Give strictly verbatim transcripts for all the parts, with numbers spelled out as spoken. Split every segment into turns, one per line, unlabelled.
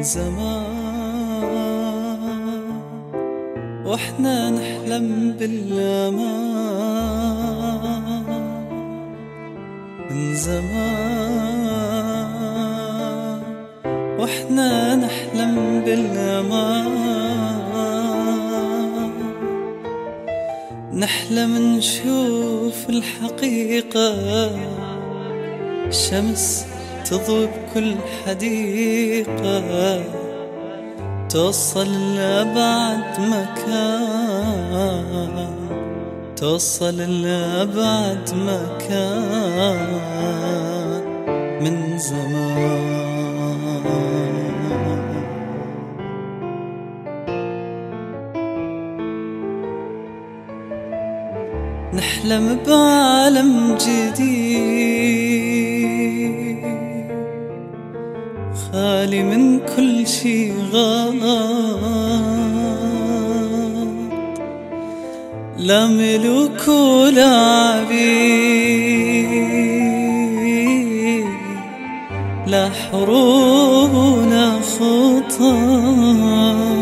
زمان واحنا نحلم بالامان، من زمان واحنا نحلم بالامان، نحلم نشوف الحقيقة شمس تضوي بكل حديقة، توصل لأبعد مكان، توصل لأبعد مكان من زمان. نحلم بعالم جديد خالي من كل شي غلط، لا ملوك ولا عبيد، لا حروب ولا خطط.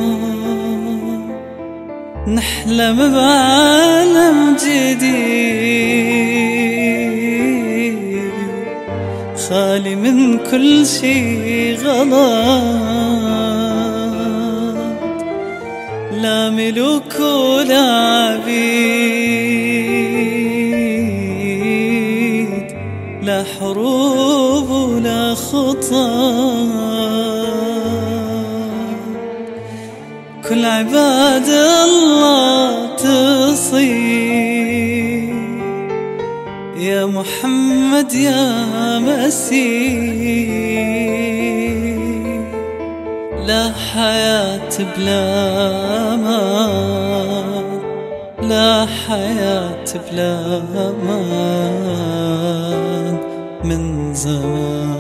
نحلم بعالم جديد خالي من كل شي غلط، لا ملوك ولا عبيد، لا حروب ولا خطط. كل عباد الله تصير يا محمد يا مسيح، لا حياة بلا أمان، لا حياة بلا أمان من زمان.